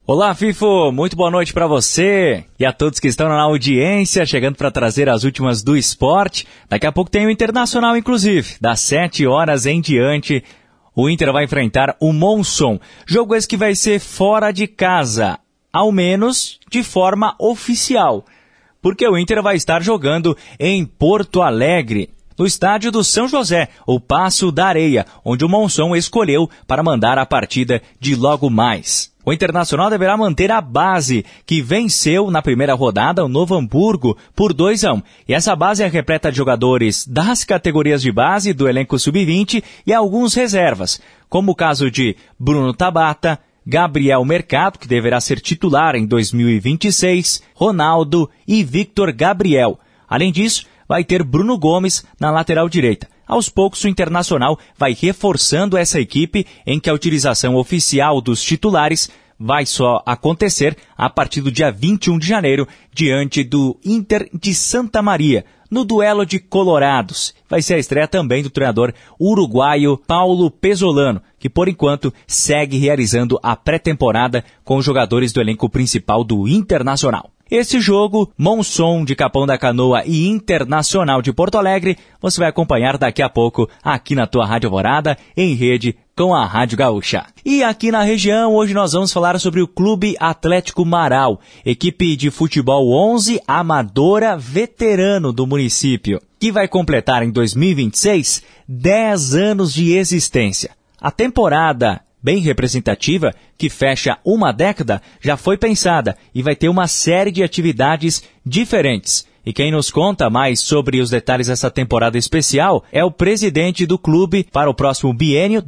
Olá, Fifo! Muito boa noite para você e a todos que estão na audiência, chegando para trazer as últimas do esporte. Daqui a pouco tem o Internacional, inclusive, das 7 horas em diante. O Inter vai enfrentar o Monson. Jogo esse que vai ser fora de casa, ao menos de forma oficial, porque o Inter vai estar jogando em Porto Alegre, no estádio do São José, o Paço da Areia, onde o Monson escolheu para mandar a partida de logo mais. O Internacional deverá manter a base, que venceu na primeira rodada o Novo Hamburgo por 2-1. E essa base é repleta de jogadores das categorias de base, do elenco sub-20 e alguns reservas, como o caso de Bruno Tabata, Gabriel Mercado, que deverá ser titular em 2026, Ronaldo e Victor Gabriel. Além disso, vai ter Bruno Gomes na lateral direita. Aos poucos, o Internacional vai reforçando essa equipe, em que a utilização oficial dos titulares vai só acontecer a partir do dia 21 de janeiro, diante do Inter de Santa Maria, no duelo de Colorados. Vai ser a estreia também do treinador uruguaio Paulo Pesolano, que por enquanto segue realizando a pré-temporada com os jogadores do elenco principal do Internacional. Esse jogo, Monson de Capão da Canoa e Internacional de Porto Alegre, você vai acompanhar daqui a pouco aqui na tua Rádio Alvorada, em rede com a Rádio Gaúcha. E aqui na região, hoje nós vamos falar sobre o Clube Atlético Marau, equipe de futebol 11 amadora veterano do município, que vai completar em 2026 10 anos de existência. A temporada bem representativa, que fecha uma década, já foi pensada e vai ter uma série de atividades diferentes. E quem nos conta mais sobre os detalhes dessa temporada especial é o presidente do clube para o próximo biênio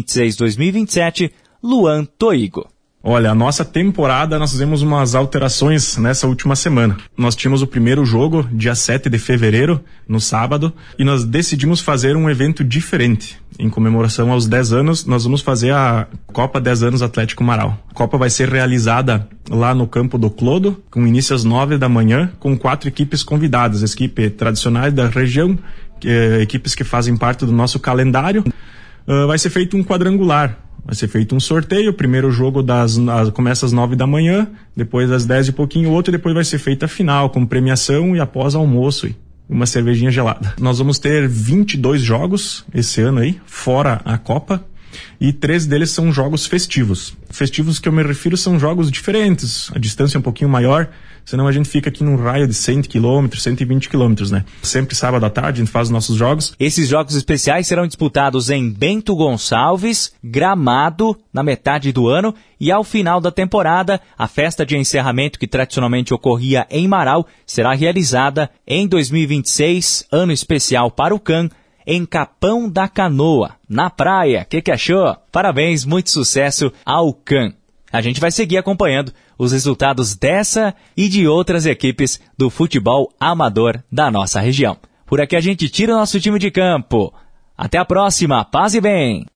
2026-2027, Luan Toigo. Olha, a nossa temporada, nós fizemos umas alterações nessa última semana. Nós tínhamos o primeiro jogo, dia 7 de fevereiro, no sábado, e nós decidimos fazer um evento diferente. Em comemoração aos 10 anos, nós vamos fazer a Copa 10 anos Atlético Marau. A Copa vai ser realizada lá no campo do Clodo, com início às 9 da manhã, com 4 equipes convidadas, as equipes tradicionais da região, equipes que fazem parte do nosso calendário. Vai ser feito um quadrangular. Vai ser feito um sorteio, o primeiro jogo começa às 9 da manhã, depois às 10 e pouquinho o outro, e depois vai ser feita a final, com premiação e após almoço, e uma cervejinha gelada. Nós vamos ter 22 jogos esse ano aí, fora a Copa, e 3 deles são jogos festivos. Festivos que eu me refiro são jogos diferentes, a distância é um pouquinho maior, senão a gente fica aqui num raio de 100 km, 120 km, né? Sempre sábado à tarde a gente faz os nossos jogos. Esses jogos especiais serão disputados em Bento Gonçalves, Gramado, na metade do ano, e ao final da temporada, a festa de encerramento que tradicionalmente ocorria em Marau será realizada em 2026, ano especial para o CAN, em Capão da Canoa, na praia. Que achou? Parabéns, muito sucesso ao CAN. A gente vai seguir acompanhando os resultados dessa e de outras equipes do futebol amador da nossa região. Por aqui a gente tira o nosso time de campo. Até a próxima, paz e bem!